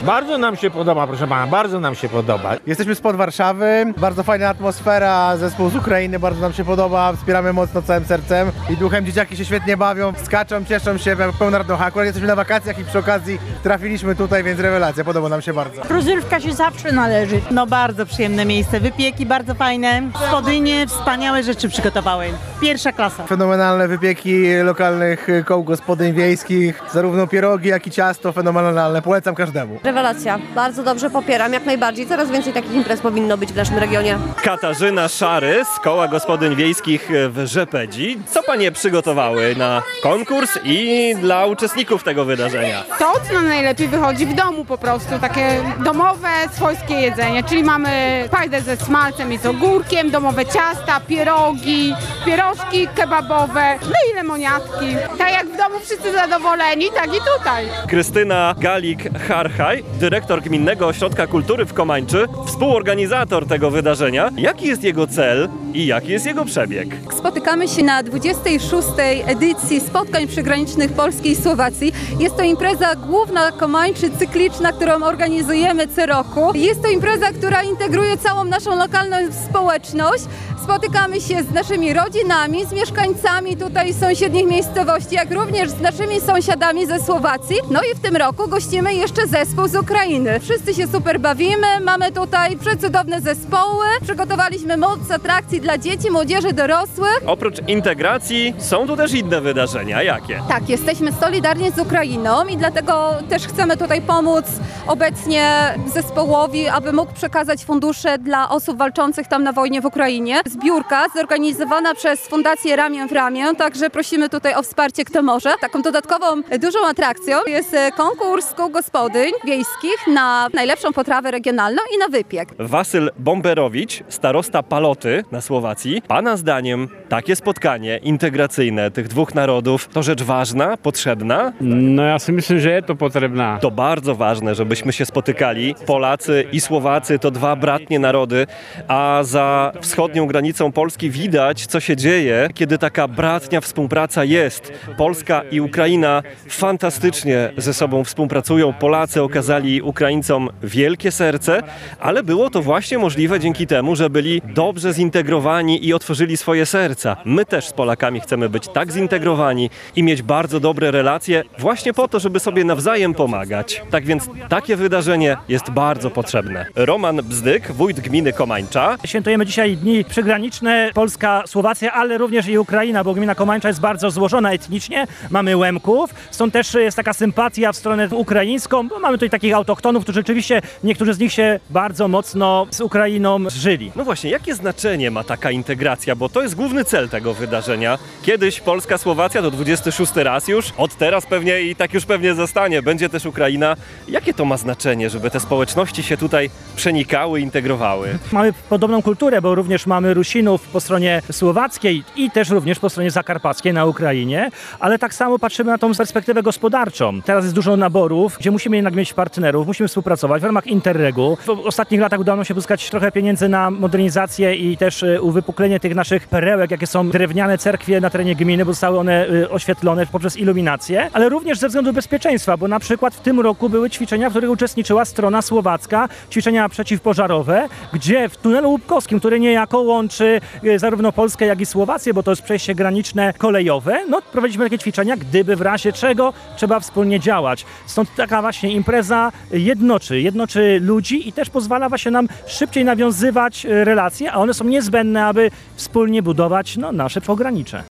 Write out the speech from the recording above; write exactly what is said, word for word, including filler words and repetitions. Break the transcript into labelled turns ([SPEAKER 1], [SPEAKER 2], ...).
[SPEAKER 1] Bardzo nam się podoba, proszę pana, bardzo nam się podoba.
[SPEAKER 2] Jesteśmy spod Warszawy, bardzo fajna atmosfera, zespół z Ukrainy, bardzo nam się podoba, wspieramy mocno całym sercem i duchem. Dzieciaki się świetnie bawią, skaczą, cieszą się, pełna radocha. Akurat jesteśmy na wakacjach i przy okazji trafiliśmy tutaj, więc rewelacja, podoba nam się bardzo.
[SPEAKER 3] Rozrywka się zawsze należy.
[SPEAKER 4] No bardzo przyjemne miejsce, wypieki bardzo fajne, gospodynie wspaniałe rzeczy przygotowały. Pierwsza klasa.
[SPEAKER 2] Fenomenalne wypieki lokalnych koł gospodyń wiejskich, zarówno pierogi, jak i ciasto, fenomenalne, polecam każdemu.
[SPEAKER 5] Rewelacja, bardzo dobrze popieram, jak najbardziej, coraz więcej takich imprez powinno być w naszym regionie.
[SPEAKER 6] Katarzyna Szary z Koła Gospodyń Wiejskich w Rzepedzi. Co panie przygotowały na konkurs i dla uczestników tego wydarzenia?
[SPEAKER 7] To, co nam najlepiej wychodzi w domu po prostu, takie domowe, swojskie jedzenie, czyli mamy fajdę ze smalcem i z ogórkiem, domowe ciasta, pierogi, pierożki kebabowe, no i lemoniatki. Tak jak w domu wszyscy zadowoleni, tak i tutaj.
[SPEAKER 6] Krystyna Galik-Harchaj, dyrektor Gminnego Ośrodka Kultury w Komańczy, współorganizator tego wydarzenia. Jaki jest jego cel i jaki jest jego przebieg?
[SPEAKER 8] Spotykamy się na dwudziestej szóstej edycji spotkań przygranicznych Polski i Słowacji. Jest to impreza główna Komańczy, cykliczna, którą organizujemy co roku. Jest to impreza, która integruje całą naszą lokalną społeczność. Spotykamy się z naszymi rodzinami, z mieszkańcami tutaj sąsiednich miejscowości, jak również z naszymi sąsiadami ze Słowacji. No i w tym roku gościmy jeszcze zespół z Ukrainy. Wszyscy się super bawimy, mamy tutaj przecudowne zespoły. Przygotowaliśmy moc atrakcji dla dzieci, młodzieży, dorosłych.
[SPEAKER 6] Oprócz integracji są tu też inne wydarzenia. Jakie?
[SPEAKER 8] Tak, jesteśmy solidarni z Ukrainą i dlatego też chcemy tutaj pomóc obecnie zespołowi, aby mógł przekazać fundusze dla osób walczących tam na wojnie w Ukrainie. Zbiórka zorganizowana przez Fundację Ramię w Ramię, także prosimy tutaj o wsparcie, kto może. Taką dodatkową dużą atrakcją jest konkurs kół gospodyń wiejskich na najlepszą potrawę regionalną i na wypiek.
[SPEAKER 6] Wasyl Bomberowicz, starosta Paloty na Słowacji. Pana zdaniem takie spotkanie integracyjne tych dwóch narodów to rzecz ważna, potrzebna?
[SPEAKER 1] No ja sobie myślę, że jest to potrzebna.
[SPEAKER 6] To bardzo ważne, żebyśmy się spotykali. Polacy i Słowacy to dwa bratnie narody, a za wschodnią granicą Polski widać, co się dzieje, kiedy taka bratnia współpraca jest. Polska i Ukraina fantastycznie ze sobą współpracują. Polacy okazali Ukraińcom wielkie serce, ale było to właśnie możliwe dzięki temu, że byli dobrze zintegrowani i otworzyli swoje serca. My też z Polakami chcemy być tak zintegrowani i mieć bardzo dobre relacje właśnie po to, żeby sobie nawzajem pomagać. Tak więc takie wydarzenie jest bardzo potrzebne. Roman Bzdyk, wójt gminy Komańcza.
[SPEAKER 9] Świętujemy dzisiaj dni przygraniczne, Polska, Słowacja, ale również i Ukraina, bo gmina Komańcza jest bardzo złożona etnicznie. Mamy Łemków, stąd też jest taka sympatia w stronę ukraińską, bo mamy tutaj takich autochtonów, którzy rzeczywiście, niektórzy z nich się bardzo mocno z Ukrainą zżyli.
[SPEAKER 6] No właśnie, jakie znaczenie ma taka integracja, bo to jest główny cel tego wydarzenia. Kiedyś Polska, Słowacja, to dwudziesty szósty raz już, od teraz pewnie i tak już pewnie zostanie, będzie też Ukraina. Jakie to ma znaczenie, żeby te społeczności się tutaj przenikały, integrowały?
[SPEAKER 9] Mamy podobną kulturę, bo również mamy Rusinów po stronie słowackiej i też również po stronie zakarpackiej na Ukrainie, ale tak samo patrzymy na tą perspektywę gospodarczą. Teraz jest dużo naborów, gdzie musimy jednak mieć partnerów, musimy współpracować w ramach Interregu. W ostatnich latach udało nam się pozyskać trochę pieniędzy na modernizację i też uwypuklenie tych naszych perełek, jakie są drewniane cerkwie na terenie gminy, bo zostały one oświetlone poprzez iluminację, ale również ze względu bezpieczeństwa, bo na przykład w tym roku były ćwiczenia, w których uczestniczyła strona słowacka, ćwiczenia przeciwpożarowe, gdzie w tunelu łupkowskim, który niejako łączy zarówno Polskę, jak i Słowację, bo to jest przejście graniczne kolejowe, no prowadziliśmy takie ćwiczenia, gdyby w razie czego trzeba wspólnie działać. Stąd taka właśnie impreza jednoczy, jednoczy ludzi i też pozwala właśnie nam szybciej nawiązywać relacje, a one są niezbędne, aby wspólnie budować no, nasze pogranicze.